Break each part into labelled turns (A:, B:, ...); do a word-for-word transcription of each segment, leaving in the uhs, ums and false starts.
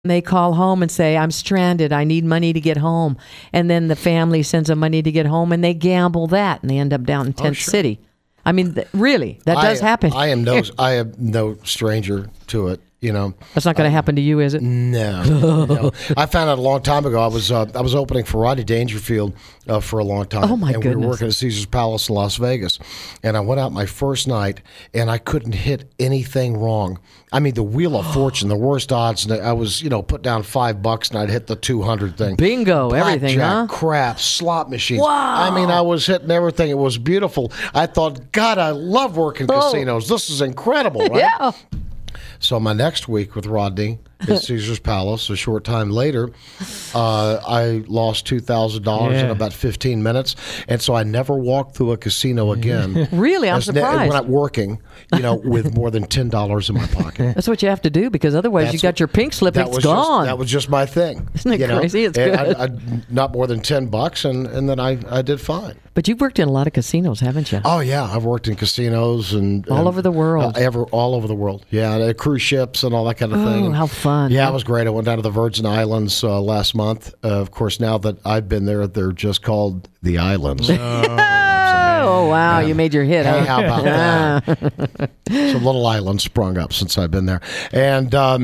A: They call home and say, I'm stranded. I need money to get home. And then the family sends them money to get home, and they gamble that, and they end up down in Tent
B: oh, sure.
A: City. I mean, th- really, that does
B: I,
A: happen.
B: I am no, I am no stranger to it. You know,
A: that's not going to
B: um,
A: happen to you, is it?
B: No, no. I found out a long time ago. I was uh, I was opening for Rodney Dangerfield uh, for a long time.
A: Oh my
B: and
A: goodness!
B: We were working at Caesar's Palace in Las Vegas, and I went out my first night, and I couldn't hit anything wrong. I mean, the Wheel of Fortune, the worst odds. And I was, you know, put down five bucks, and I'd hit the two hundred thing.
A: Bingo,
B: Blackjack,
A: everything, huh?
B: Crap, slot machines.
A: Wow!
B: I mean, I was hitting everything. It was beautiful. I thought, God, I love working
A: oh.
B: casinos. This is incredible, right?
A: Yeah.
B: So my next week with Rodney at Caesar's Palace, a short time later, uh, I lost two thousand dollars
C: yeah.
B: in about fifteen minutes. And so I never walked through a casino again.
A: Really? I'm surprised.
B: Ne- when I'm working, you know, with more than ten dollars in my pocket.
A: That's what you have to do, because otherwise
B: That's
A: you got
B: what,
A: your pink slip,
B: that
A: it's
B: was
A: gone.
B: Just, that was just my thing.
A: Isn't it
B: you know?
A: crazy? It's
B: and
A: good.
B: I, I, not more than ten bucks, and, and then I, I did fine.
A: But you've worked in a lot of casinos, haven't you?
B: Oh yeah, I've worked in casinos and
A: all
B: and,
A: over the world.
B: Uh, ever all over the world. Yeah, and, uh, cruise ships and all that kind of thing.
A: Oh, how fun!
B: Yeah, it was great. I went down to the Virgin Islands uh, last month. Uh, of course, now that I've been there, they're just called the islands.
A: Oh, oh wow! Yeah. You made your hit.
B: Hey,
A: huh?
B: how about that? Some little islands sprung up since I've been there, and. Um,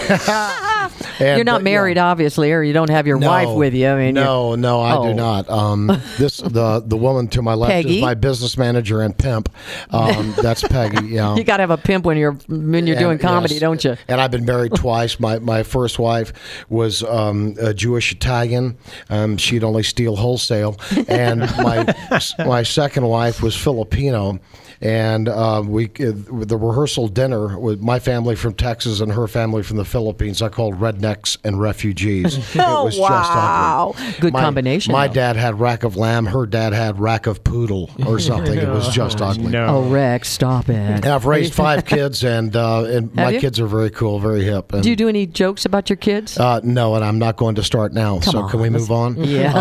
B: And,
A: You're not
B: uh,
A: married,
B: yeah.
A: obviously, or you don't have your
B: no,
A: wife with you. I mean,
B: no, no, I
A: oh.
B: do not. Um, this the the woman to my left
A: Peggy?
B: is my business manager and pimp. Um, that's Peggy. Yeah,
A: you got to have a pimp when you're when you're
B: and,
A: doing comedy,
B: yes,
A: don't you?
B: And I've been married twice. My my first wife was um, a Jewish Italian. Um, she'd only steal wholesale, and my my second wife was Filipino. And uh, we, uh, the rehearsal dinner with my family from Texas and her family from the Philippines, I called rednecks and refugees.
A: Oh,
B: it was
A: wow.
B: just ugly.
A: Good
B: my,
A: combination.
B: My
A: though.
B: dad had rack of lamb. Her dad had rack of poodle or something. It was just ugly.
C: No.
A: Oh, Rex, stop it.
B: And I've raised five kids, and uh, and my
A: you?
B: kids are very cool, very hip. And,
A: Do you do any jokes about your kids?
B: uh, no, and I'm not going to start now.
A: Come
B: so
A: on,
B: can we move on?
A: Yeah.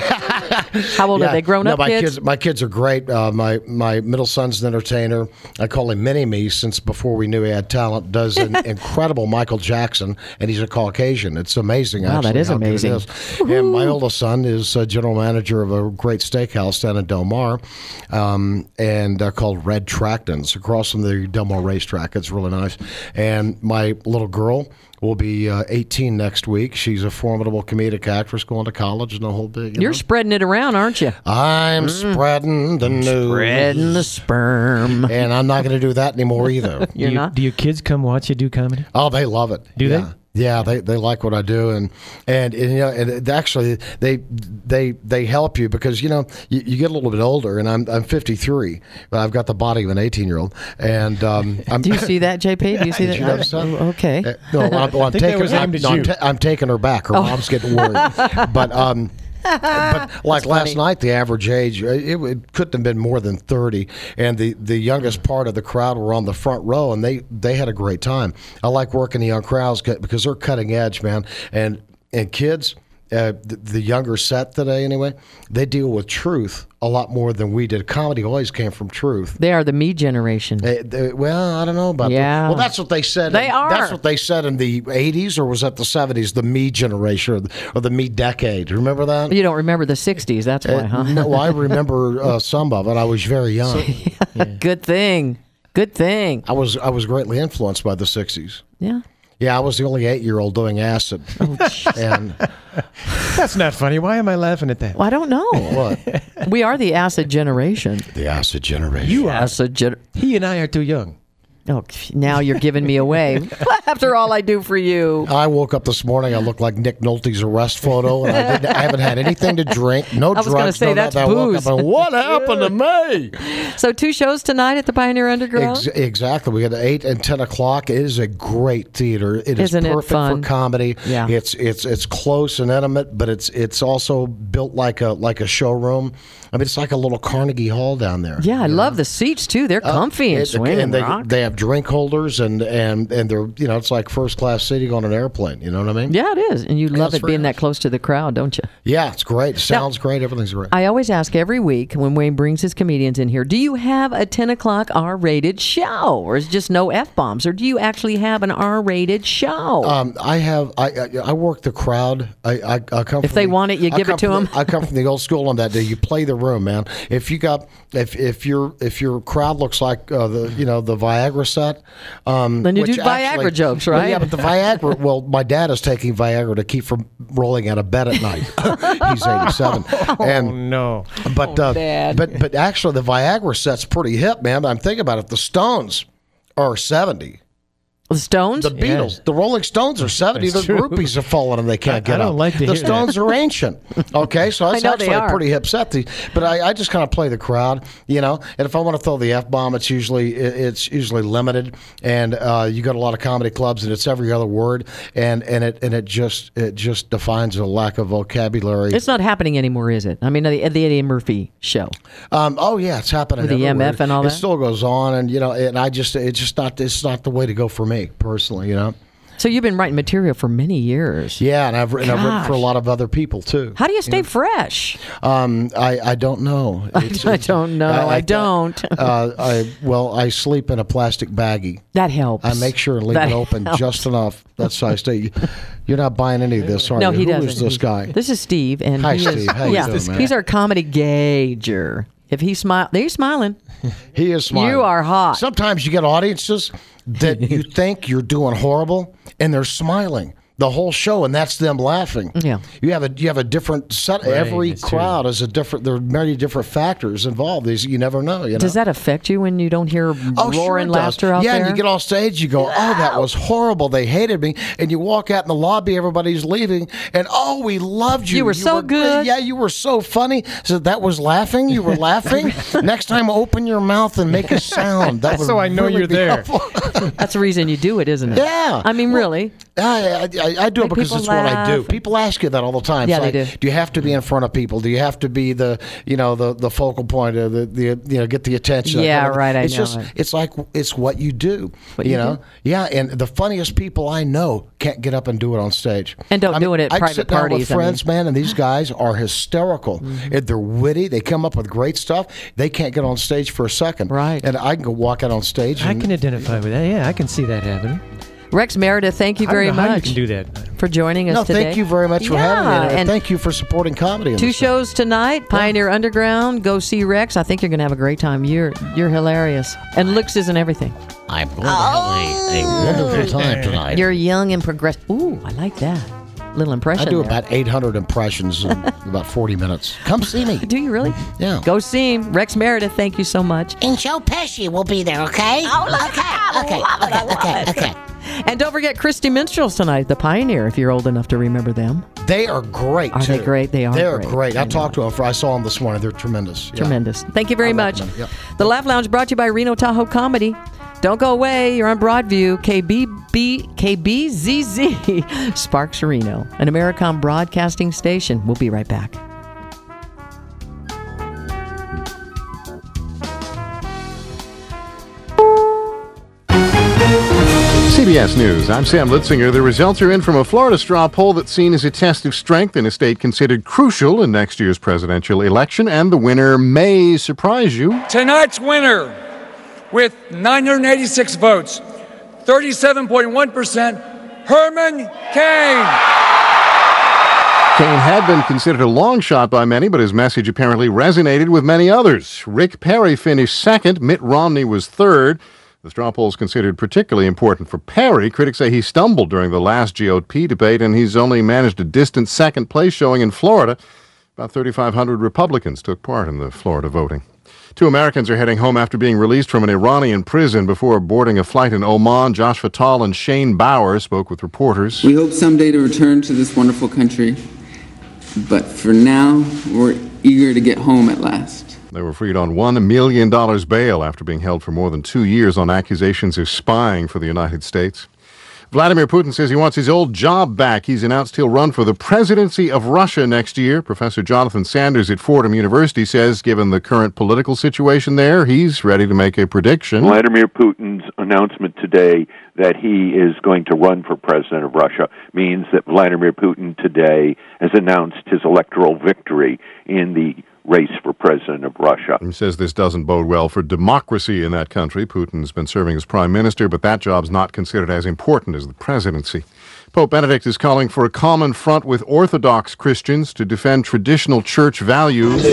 B: Uh,
A: How old
B: yeah.
A: are they? Grown
B: no,
A: up
B: my
A: kids?
B: My kids are great. Uh, my my middle son's an entertainer. I call him Mini Me since before we knew he had talent. Does an incredible Michael Jackson, and he's a Caucasian. It's amazing.
A: Wow,
B: actually,
A: that is
B: how good it
A: amazing.
B: is. And my oldest son is a general manager of a great steakhouse down in Del Mar, um, and uh, called Red Tractons across from the Del Mar racetrack. It's really nice. And my little girl will be uh, eighteen next week. She's a formidable comedic actress going to college and the whole bit. You
A: You're
B: know?
A: spreading it around, aren't you?
B: I'm
A: Mm.
B: spreading the news.
A: Spreading the sperm.
B: And I'm not going to do that anymore either.
A: You're
C: do you,
A: not?
C: Do your kids come watch you do comedy?
B: Oh, they love it.
C: Do
B: yeah.
C: they?
B: Yeah, they, they like what I do, and and, and you know, and it actually they they they help you because you know you, you get a little bit older, and I'm I'm fifty-three, but I've got the body of an eighteen year old, and um, I'm,
A: Do you see that, J P? Do you see
B: Did
A: that?
B: you notice that?
A: Oh, okay.
B: Uh, no, I'm, well, I'm
C: think that
B: taking
C: was
B: I'm,
C: aimed at
B: no, I'm,
C: you.
B: ta- I'm taking her back. Her mom's getting worried, but um. but like last night, the average age it, it couldn't have been more than thirty, and the, the youngest part of the crowd were on the front row, and they, they had a great time. I like working the young crowds because they're cutting edge, man, and and kids. Uh, the, the younger set today, anyway, they deal with truth a lot more than we did. Comedy always came from truth.
A: They are the me generation.
B: They, they, well, I don't know about
A: Yeah.
B: that. Well, that's what they said.
A: They
B: in,
A: are.
B: That's what they said in the eighties, or was that the seventies? The me generation, or the, or the me decade. Remember that?
A: You don't remember the sixties, that's why,
B: Uh,
A: huh?
B: no, well, I remember uh, some of it. I was very young.
A: Good thing. Good thing.
B: I was I was greatly influenced by the sixties.
A: Yeah.
B: Yeah, I was the only eight-year-old doing acid. and
C: That's not funny. Why am I laughing at that?
A: Well, I don't know.
B: what?
A: We are the acid generation.
B: The acid generation.
C: You are.
A: Acid gen-
C: He and I are too young.
A: Oh, now you're giving me away. After all I do for you.
B: I woke up this morning. I looked like Nick Nolte's arrest photo, and I, didn't, I haven't had anything to drink, no
A: I was
B: drugs.
A: gonna say,
B: no
A: that's
B: nothing. I woke
A: booze.
B: up and what happened to me?
A: So two shows tonight at the Pioneer Underground?
B: Ex- exactly. We got eight and ten o'clock. It is a great theater. It is
A: Isn't it
B: perfect
A: fun?
B: for comedy.
A: Yeah.
B: It's it's it's close and intimate, but it's it's also built like a like a showroom. I mean, it's like a little Carnegie Hall down there.
A: Yeah, I
B: you
A: love
B: know?
A: the seats, too. They're
B: Uh,
A: comfy and
B: it-
A: swing
B: and
A: and
B: they,
A: rock.
B: they have have drink holders, and, and, and they're, you know, it's like first class seating on an airplane. You know what I mean?
A: Yeah, it is. And you
B: Yeah,
A: love
B: it's
A: it being
B: very
A: that
B: nice.
A: close to the crowd, don't you?
B: Yeah, it's great. It sounds great. Everything's great.
A: I always ask every week when Wayne brings his comedians in here, do you have a ten o'clock R-rated show? Or is it just no F-bombs? Or do you actually have an R-rated show?
B: Um, I have. I, I I work the crowd. I I, I come.
A: If
B: from
A: they
B: the-
A: want it, you
B: I
A: give it
B: come
A: to
B: from
A: 'em.
B: the- I come from the old school on that day. You play the room, man. If you got if if your if your crowd looks like uh, the you know the Viagra set, um,
A: Then you
B: which
A: do Viagra
B: actually-
A: jokes,
B: well,
A: right?
B: yeah, but the Viagra. Well, my dad is taking Viagra to keep from rolling out of bed at night. He's eighty-seven, and
C: Oh, no.
B: but
A: Oh,
B: uh,
A: Dad.
B: but but actually the Viagra set's pretty hip, man. I'm thinking about it. The Stones are seventy.
A: the Stones?
B: The Beatles, the Rolling Stones are seventy.
C: That's
B: Their
C: true.
B: groupies have fallen and they can't
C: I-
B: get
C: I don't
B: up.
C: like to
B: the
C: hear
B: Stones are ancient. Okay, so that's
A: I know they
B: actually a
A: are.
B: pretty hip set. The- But I, I just kind of play the crowd, you know. And if I want to throw the F bomb, it's usually it- it's usually limited, and uh, you go to a lot of comedy clubs, and it's every other word, and and it and it just it just defines a lack of vocabulary.
A: It's not happening anymore, is it? I mean, the, the Eddie Murphy show.
B: Um, oh yeah, it's happening.
A: With the
B: everywhere.
A: M F and all
B: It
A: that?
B: still goes on, and you know, and I just it's just not it's not the way to go for me personally, you know.
A: So you've been writing material for many years.
B: Yeah, and I've written, I've written for a
A: Gosh.
B: lot of other people too.
A: How do you stay fresh?
B: Um, I, I don't know. It's-
A: I
B: it's-
A: don't know. I don't.
B: uh, I well, I sleep in a plastic baggie.
A: That helps.
B: I make sure and leave
A: That
B: it open
A: helps.
B: just enough. That's how I stay. You're not buying any of this, are
A: No,
B: you?
A: he
B: Who
A: doesn't.
B: is this
A: He-
B: guy?
A: This is Steve, and
B: Hi,
A: he
B: Steve.
A: is.
B: How you
A: yeah,
B: doing, man?
A: he's our comedy gauger. If he smile, there he's smiling.
B: He is smiling.
A: You are hot.
B: Sometimes you get audiences that you think you're doing horrible, and they're smiling the whole show, and that's them laughing.
A: Yeah.
B: you have a you have a different set.
C: Right,
B: Every
C: that's
B: crowd is a different. There are many different factors involved. These you never know. You know.
A: Does that affect you when you don't hear
B: Oh, sure
A: roaring
B: it does.
A: laughter out
B: yeah,
A: there?
B: and you get off stage, you go, "Oh, that was horrible. They hated me." And you walk out in the lobby, everybody's leaving, and "Oh, we loved you.
A: You were so
B: great.
A: good."
B: Yeah, you were so funny." So that was laughing. You were laughing. Next time, open your mouth and make a sound. That would
C: So I know
B: really
C: you're
B: be
C: there.
B: helpful.
A: That's the reason you do it, isn't it?
B: Yeah.
A: I mean, really.
B: I, I, I do it
A: Make
B: because
A: people
B: it's what I do.
A: laugh.
B: People ask you that all the time.
A: Yeah,
B: It's
A: they
B: like,
A: do.
B: Do you have to be in front of people? Do you have to be the, you know, the, the focal point of the, the, you know, get the attention?
A: Yeah,
B: Whatever.
A: right, I
B: it's
A: know
B: just,
A: it.
B: it's like, it's what you do.
A: What
B: you
A: you
B: know?
A: do.
B: Yeah, and the funniest people I know can't get up and do it on stage.
A: And don't
B: I
A: do
B: mean,
A: it at
B: I
A: private
B: sit down
A: parties,
B: with
A: I mean.
B: friends, man, and these guys are hysterical.
A: Mm-hmm.
B: And they're witty. They come up with great stuff. They can't get on stage for a second.
A: Right.
B: And I can go walk out on stage.
C: I
B: and,
C: can identify with that. Yeah, I can see that happening.
A: Rex Meredith, thank you
C: I don't
A: very
C: know how you
A: much
C: can do that.
A: for joining us
B: No,
A: today.
B: thank you very much for
A: Yeah,
B: having me. And,
A: and
B: thank you for supporting comedy. in
A: two
B: this.
A: shows tonight, Pioneer Underground. Go see Rex. I think you're going to have a great time. You're you're hilarious. And looks isn't everything.
D: I'm going to have a, a wonderful time tonight.
A: You're young and progressive. Ooh, I like that. Little impression
B: I do
A: there.
B: about eight hundred impressions in about forty minutes. Come see me.
A: Do you really?
B: Yeah.
A: Go see him. Rex Meredith, thank you so much.
D: And Joe Pesci will be there, okay? Oh, look okay, at okay, okay, okay, okay, okay.
A: And don't forget Christy Minstrels tonight, the Pioneer, if you're old enough to remember them.
B: They are great.
A: Are they
B: too.
A: great? They are
B: They're
A: great.
B: great.
A: I
B: I talked to them. For, I saw them this morning. They're tremendous. Yeah.
A: Tremendous. Thank you very
B: I
A: much.
B: recommend it, yeah.
A: The Laugh Lounge brought to you by Reno Tahoe Comedy. Don't go away. You're on Broadview, K B B, K B Z Z, Sparks Reno, an Americom broadcasting station. We'll be right back.
E: C B S News, I'm Sam Litzinger. The results are in from a Florida straw poll that's seen as a test of strength in a state considered crucial in next year's presidential election, and the winner may surprise you.
F: Tonight's winner, with nine hundred eighty-six votes, thirty-seven point one percent, Herman Cain.
E: Cain had been considered a long shot by many, but his message apparently resonated with many others. Rick Perry finished second. Mitt Romney was third. The straw poll is considered particularly important for Perry. Critics say he stumbled during the last G O P debate, and he's only managed a distant second place showing in Florida. About thirty-five hundred Republicans took part in the Florida voting. Two Americans are heading home after being released from an Iranian prison before boarding a flight in Oman. Josh Fatal and Shane Bauer spoke with reporters.
G: We hope someday to return to this wonderful country, but for now, we're eager to get home at last.
E: They were freed on one million dollars bail after being held for more than two years on accusations of spying for the United States. Vladimir Putin says he wants his old job back. He's announced he'll run for the presidency of Russia next year. Professor Jonathan Sanders at Fordham University says, given the current political situation there, he's ready to make a prediction.
H: Vladimir Putin's announcement today that he is going to run for president of Russia means that Vladimir Putin today has announced his electoral victory in the race for president of Russia.
E: He says this doesn't bode well for democracy in that country. Putin's been serving as prime minister, but that job's not considered as important as the presidency. Pope Benedict is calling for a common front with Orthodox Christians to defend traditional church values.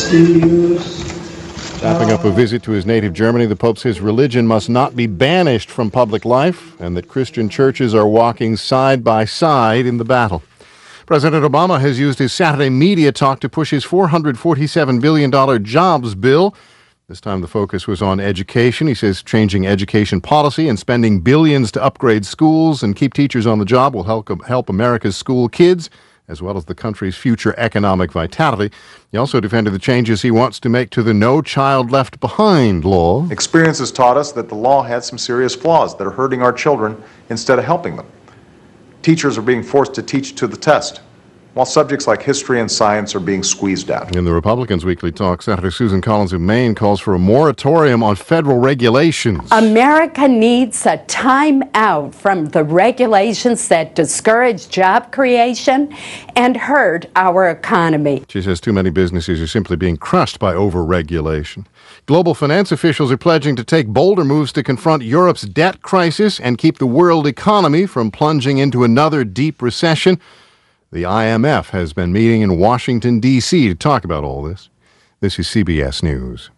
E: Wrapping up a visit to his native Germany, the Pope says religion must not be banished from public life and that Christian churches are walking side by side in the battle. President Obama has used his Saturday media talk to push his four hundred forty-seven billion dollars jobs bill. This time the focus was on education. He says changing education policy and spending billions to upgrade schools and keep teachers on the job will help, help America's school kids, as well as the country's future economic vitality. He also defended the changes he wants to make to the No Child Left Behind law.
I: Experience has taught us that the law has some serious flaws that are hurting our children instead of helping them. Teachers are being forced to teach to the test, while subjects like history and science are being squeezed out.
E: In the Republicans' weekly talk, Senator Susan Collins of Maine calls for a moratorium on federal regulations.
J: America needs a time out from the regulations that discourage job creation and hurt our economy.
E: She says too many businesses are simply being crushed by over-regulation. Global finance officials are pledging to take bolder moves to confront Europe's debt crisis and keep the world economy from plunging into another deep recession. The I M F has been meeting in Washington, D C to talk about all this. This is C B S News.